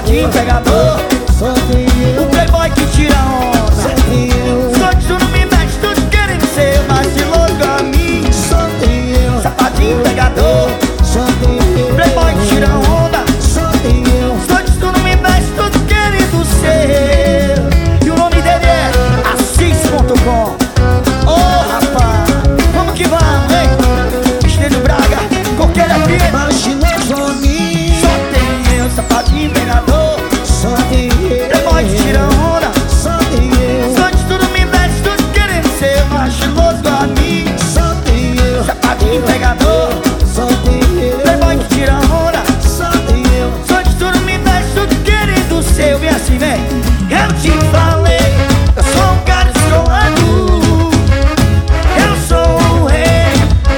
Safadinho pegador, só tem eu. o playboy que tira onda. Só tem eu. Só que tu não me mexe, tudo querendo ser mais de louco a mim. Só tem eu. Safadinho pegador, Só tem eu. playboy que tira onda. Só tem eu. Só que tu não me mexe, tudo querendo ser. E o nome dele é Assis.com. Ô rapaz, vamos que vamos, hein? Estênio Braga, Coqueira FM. Marginal a mim. Só tem eu, safadinho pegador, Só tem eu. playboy que tira onda. Só tem eu. Só que tu não me mexe, tudo querendo ser mais estiloso a mim. Só tem eu. Safadinho pegador, Só tem eu. playboy que tira onda. Só tem eu. Só que tu não me mexe, tudo querendo ser. Vem assim, vem. Eu te falei, eu sou um cara escolado. Eu sou o rei,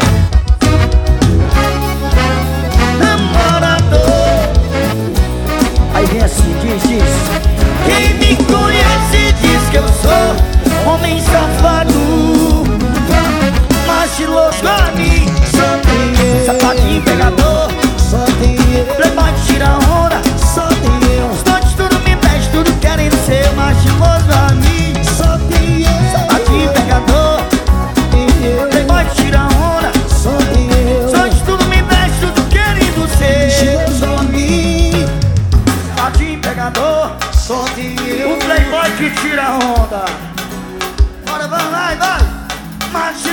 namorador. Aí vem assim, diz. Quem me conhece diz que eu sou homem safado, mas de louco a mim. Só tem eu. Safadinho pegador, Só tem eu. playboy que tira onda. Só tem eu. Só que tudo me mexe, tudo querendo ser mais de louco a mim. Só tem eu. Safadinho pegador, Tem eu. playboy que tira onda. Só tem eu. Só que tudo me mexe, tudo querendo ser. Chegou a mim. Safadinho pegador, Só tem eu. o playboy que tira onda. Bora, vai. Mas